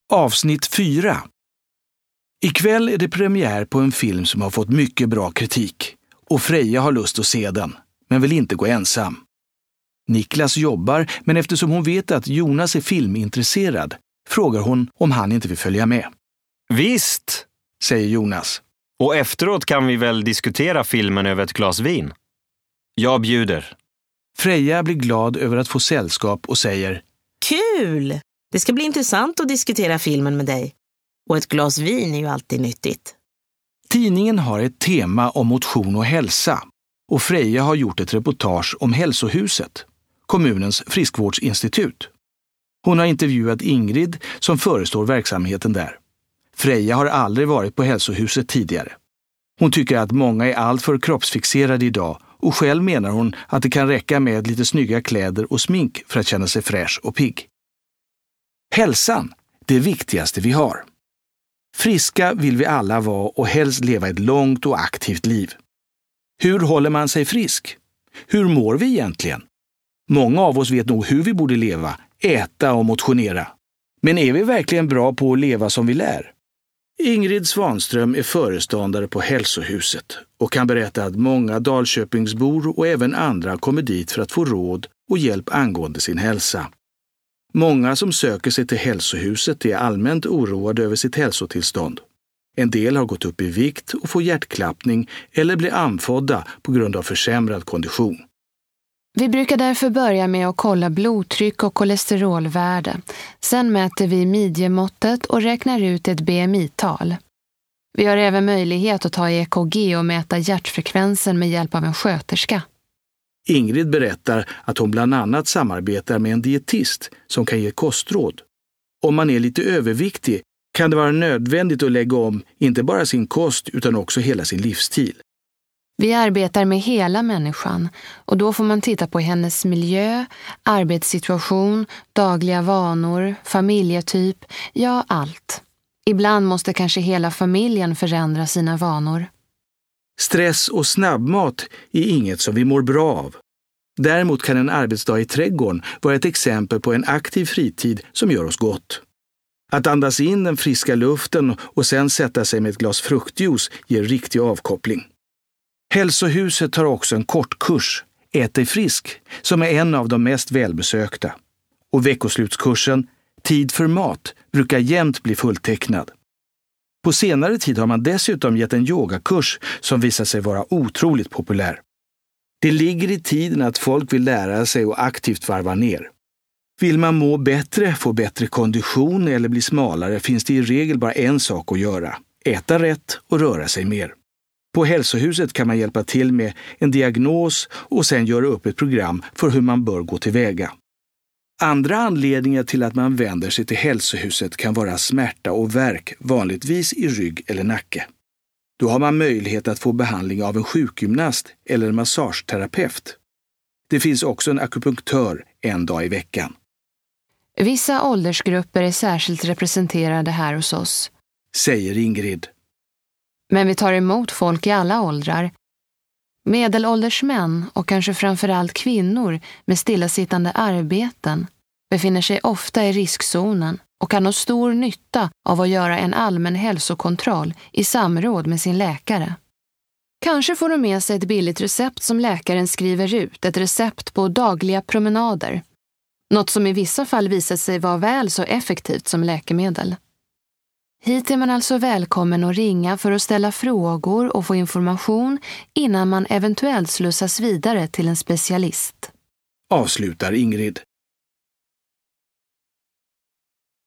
Avsnitt 4. Ikväll är det premiär på en film som har fått mycket bra kritik och Freja har lust att se den, men vill inte gå ensam. Niklas jobbar, men eftersom hon vet att Jonas är filmintresserad frågar hon om han inte vill följa med. Visst, säger Jonas. Och efteråt kan vi väl diskutera filmen över ett glas vin. Jag bjuder. Freja blir glad över att få sällskap och säger: Kul! Det ska bli intressant att diskutera filmen med dig. Och ett glas vin är ju alltid nyttigt. Tidningen har ett tema om motion och hälsa och Freja har gjort ett reportage om Hälsohuset, kommunens friskvårdsinstitut. Hon har intervjuat Ingrid som förestår verksamheten där. Freja har aldrig varit på Hälsohuset tidigare. Hon tycker att många är alltför kroppsfixerade idag och själv menar hon att det kan räcka med lite snygga kläder och smink för att känna sig fräsch och pigg. Hälsan, det viktigaste vi har. Friska vill vi alla vara och helst leva ett långt och aktivt liv. Hur håller man sig frisk? Hur mår vi egentligen? Många av oss vet nog hur vi borde leva, äta och motionera. Men är vi verkligen bra på att leva som vi lär? Ingrid Svanström är föreståndare på Hälsohuset och kan berätta att många Dalköpingsbor och även andra kommer dit för att få råd och hjälp angående sin hälsa. Många som söker sig till Hälsohuset är allmänt oroade över sitt hälsotillstånd. En del har gått upp i vikt och får hjärtklappning eller blir andfådda på grund av försämrad kondition. Vi brukar därför börja med att kolla blodtryck och kolesterolvärde. Sen mäter vi midjemåttet och räknar ut ett BMI-tal. Vi har även möjlighet att ta EKG och mäta hjärtfrekvensen med hjälp av en sköterska. Ingrid berättar att hon bland annat samarbetar med en dietist som kan ge kostråd. Om man är lite överviktig kan det vara nödvändigt att lägga om inte bara sin kost utan också hela sin livsstil. Vi arbetar med hela människan och då får man titta på hennes miljö, arbetssituation, dagliga vanor, familjetyp, ja allt. Ibland måste kanske hela familjen förändra sina vanor. Stress och snabbmat är inget som vi mår bra av. Däremot kan en arbetsdag i trädgården vara ett exempel på en aktiv fritid som gör oss gott. Att andas in den friska luften och sen sätta sig med ett glas fruktjuice ger riktig avkoppling. Hälsohuset har också en kortkurs, Ät dig frisk, som är en av de mest välbesökta. Och veckoslutskursen, Tid för mat, brukar jämt bli fulltecknad. På senare tid har man dessutom gett en yogakurs som visar sig vara otroligt populär. Det ligger i tiden att folk vill lära sig och aktivt varva ner. Vill man må bättre, få bättre kondition eller bli smalare finns det i regel bara en sak att göra. Äta rätt och röra sig mer. På Hälsohuset kan man hjälpa till med en diagnos och sen göra upp ett program för hur man bör gå tillväga. Andra anledningar till att man vänder sig till Hälsohuset kan vara smärta och värk, vanligtvis i rygg eller nacke. Då har man möjlighet att få behandling av en sjukgymnast eller en massageterapeut. Det finns också en akupunktör en dag i veckan. Vissa åldersgrupper är särskilt representerade här hos oss, säger Ingrid. Men vi tar emot folk i alla åldrar. Medelålders män och kanske framförallt kvinnor med stillasittande arbeten befinner sig ofta i riskzonen och kan ha stor nytta av att göra en allmän hälsokontroll i samråd med sin läkare. Kanske får de med sig ett billigt recept som läkaren skriver ut, ett recept på dagliga promenader. Något som i vissa fall visar sig vara väl så effektivt som läkemedel. Hit är man alltså välkommen att ringa för att ställa frågor och få information innan man eventuellt slussas vidare till en specialist. Avslutar Ingrid.